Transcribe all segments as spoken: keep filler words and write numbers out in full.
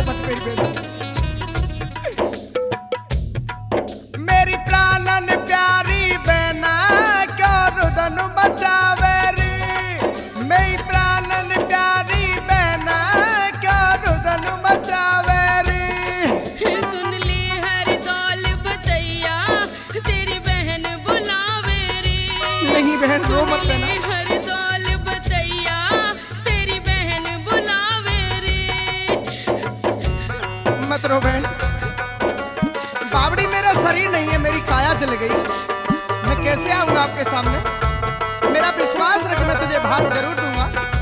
मत मेरी बेटा। मेरी प्राणन प्यारी बहना क्यों रुदन मचावे रे। मेरी प्राणन प्यारी बहना क्यों रुदन मचावे रे। सुन ले हर दौल बतैया तेरी बहन बुलावे रे। नहीं बहन रो मत लेना। हर दौल बतैया तेरी बहन बुलावे रे। मत रो बहन। बावड़ी मेरा शरीर नहीं है, मेरी काया जल गई। मैं कैसे आऊंगा आपके सामने। मेरा विश्वास रख, मैं तुझे भात जरूर दूंगा।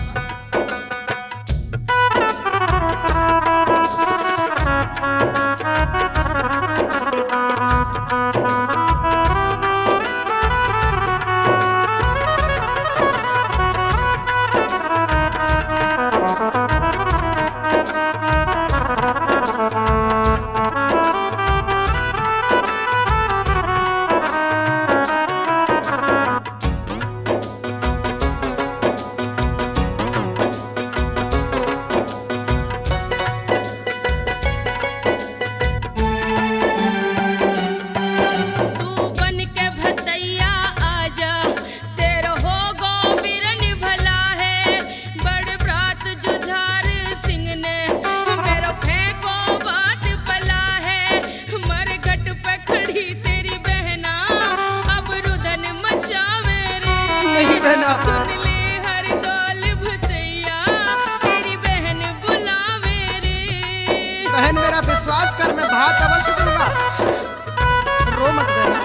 सुन ले हर दौल भतैया तेरी बहन बुलावे रे। बहन मेरा विश्वास कर, मैं भात अवश्य दूंगा। रो मत बहन,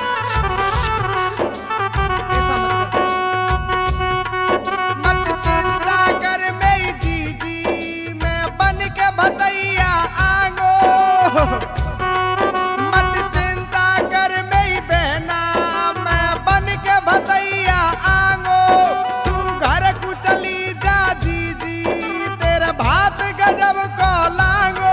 ऐसा मत कर। मत चिंता कर मेरी जीजी, मैं बन के भतैया आंगो। मत चिंता कर मेरी बहना, मैं बन के भतैया आंगो। तू घर को चली जा जीजी, तेरा भात गजब को लांगो।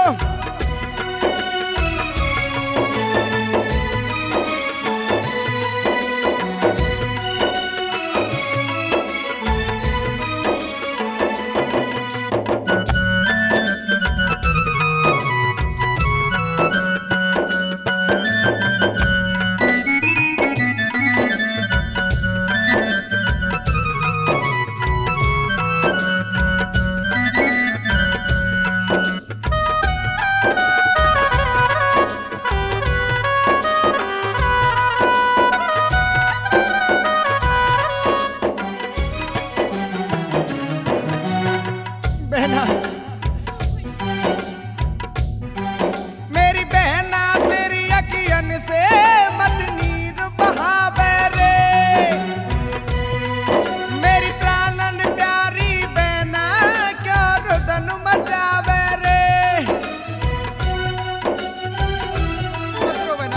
बहना मेरी बहना तेरी अखियन से मत नीर बहावे रे। मेरी प्राणन प्यारी बहना क्यों रुदन मचावे रे। मत रो बहना।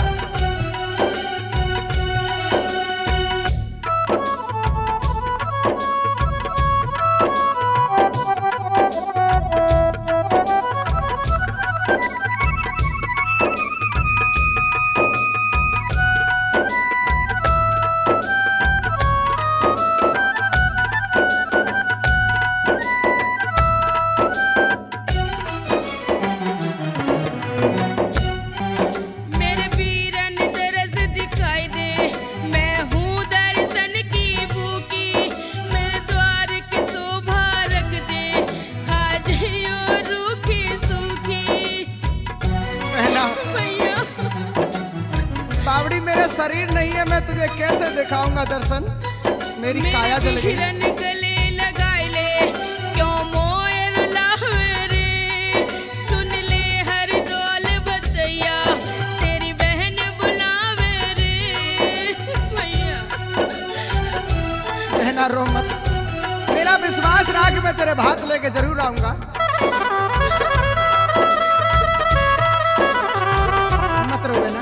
मेरे वीरन तरस दिखाई दे, मैं हूँ दर्शन की भूखी। मेरे द्वार की शोभा रख दे, आज यो रूखी सूखी। बहना भैया बावड़ी मेरा शरीर नहीं है, मैं तुझे कैसे दिखाऊंगा दर्शन। मेरी काया जल गई। हिरन गले लगाए ले क्यों मोर लावे रे। सुन ले हर दौल भतैया तेरी बहन बुलावे रे। भैया बहना रो मत, मेरा विश्वास रख, मैं तेरे भात लेके जरूर आऊंगा। मत रो बहना।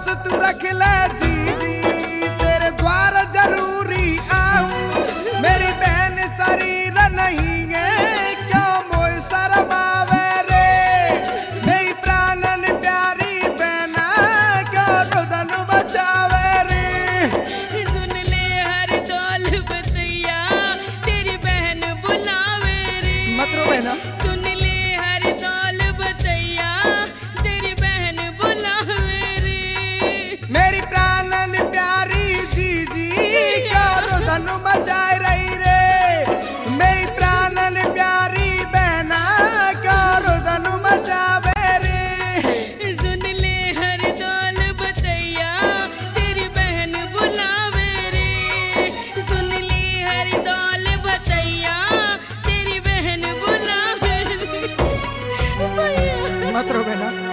होश तू रख ले जी जी, तेरे द्वार जरूरी आऊं। मेरी बहन शरीर नहीं है, क्यों मोय शर्मावे रे। मेरी प्राणन प्यारी बहना, क्यों रुदन बचावे रे। सुन ले हर दौल बतैया, तेरी बहन बुलावे रे। मत रो बहना। सुन ले हर दौल बतैया, तेरी बहन बुलावे रे। मेरी प्राणन प्यारी जी जी, क्यों रुदन बचाए रही रे। मेरी प्राणन प्यारी बहना, क्यों रुदन बचावे रे। सुन ले हर दौल बतैया, तेरी बहन बुलावे रे। सुन ले हर दौल बतैया, तेरी बहन बुलावे रे। मत रो बहना।